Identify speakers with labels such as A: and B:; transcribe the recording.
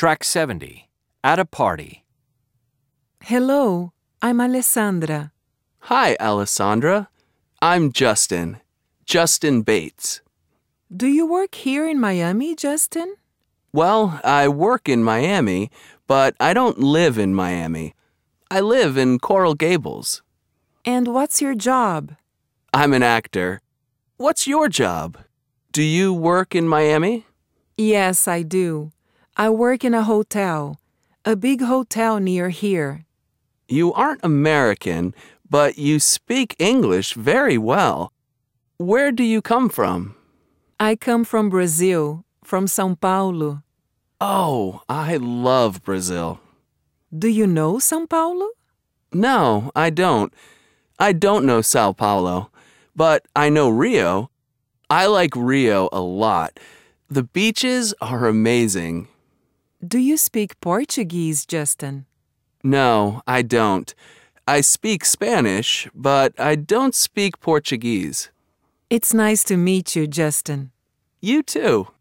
A: Track 70. At a party.
B: Hello, I'm Alessandra.
C: Hi, Alessandra. I'm Justin. Justin Bates.
B: Do you work here in Miami, Justin?
C: Well, I work in Miami, but I don't live in Miami. I live in Coral Gables.
B: And what's your job?
C: I'm an actor. What's your job? Do you work in Miami?
B: Yes, I do. I work in a hotel, a big hotel near here.
C: You aren't American, but you speak English very well. Where do you come from?
B: I come from Brazil, from São Paulo.
C: Oh, I love Brazil.
B: Do you know São Paulo?
C: No, I don't. I don't know Sao Paulo, but I know Rio. I like Rio a lot. The beaches are amazing.
B: Do you speak Portuguese, Justin?
C: No, I don't. I speak Spanish, but I don't speak Portuguese.
B: It's nice to meet you, Justin.
C: You too.